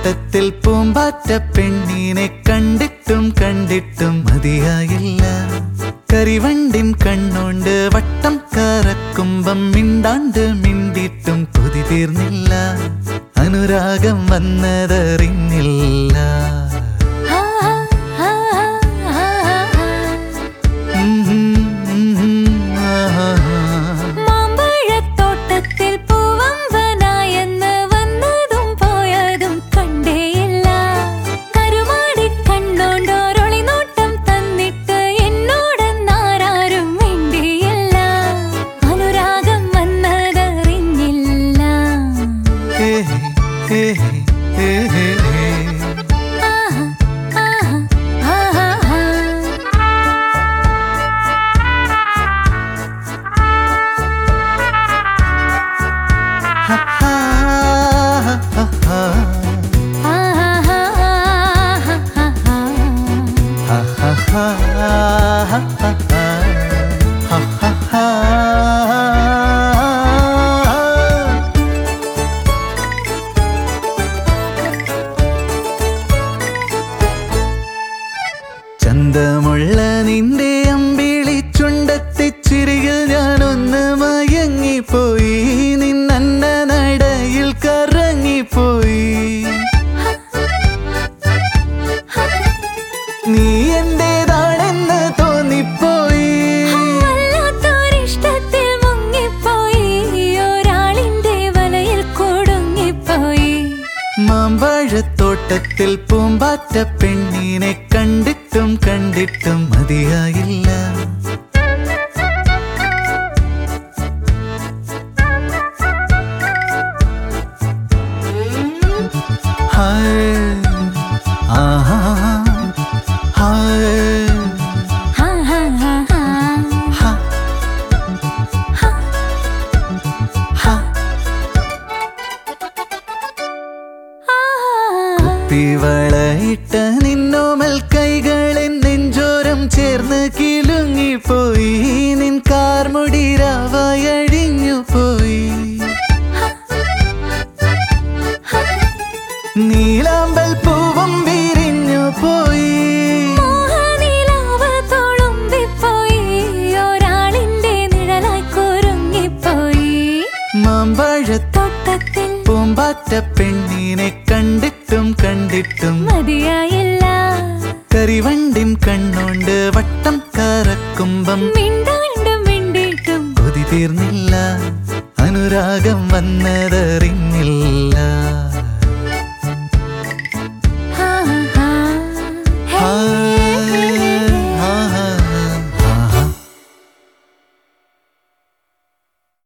തോട്ടത്തിൽ പൂമ്പാറ്റ പെണ്ണിനെ കണ്ടിട്ടും കണ്ടിട്ടും മതിയായില്ല. കരിവണ്ടിൻ കണ്ണോണ്ട് വട്ടം കറക്കുമ്പം മിണ്ടാണ്ട് മിണ്ടിട്ടും കൊതി തീർന്നില്ല. അനുരാഗം വന്നതറിഞ്ഞില്ല. ചന്തമുള്ള നിന്റെ അമ്പിളി ചുണ്ടത്തിച്ചിരിയിൽ ഞാനൊന്ന് മയങ്ങിപ്പോയി. നിന്നന്ന നടയിൽ കറങ്ങിപ്പോയി. നീ എന്റേതാണെന്ന് തോന്നിപ്പോയി. ഇഷ്ടത്തിൽ മുങ്ങിപ്പോയി. ഒരാളിന്റെ വലയിൽ കുടുങ്ങിപ്പോയി. മാമ്പഴത്തോട്ടത്തിൽ പൂമ്പാറ്റ പെണ്ണിനെ കണ്ടിട്ടും കണ്ടിട്ടും മതിയായില്ല. കുപ്പിവളയിട്ട നിന്നോമൽ കൈകളെ നെഞ്ചോരം ചേർന്ന് കിലുങ്ങിപ്പോയി. നിൻ കാർമുടിരാവഴിഞ്ഞു പോയി. നീലാമ്പൽ പൂവും വിരിഞ്ഞു പോയി. ഒരാളിന്റെ നിഴലായി കുരുങ്ങിപ്പോയി. മാമ്പഴത്തോട്ടത്തിൽ പൂമ്പാറ്റ പെണ്ണിനെ കണ്ടിട്ടും കണ്ടിട്ടും മതിയായില്ല. കരിവണ്ടിൻ കണ്ണോണ്ട് വട്ടം കറക്കുമ്പം മിണ്ടാണ്ടും മിണ്ടിട്ടും കൊതി തീർന്നില്ല. അനുരാഗം വന്നതറിഞ്ഞില്ല.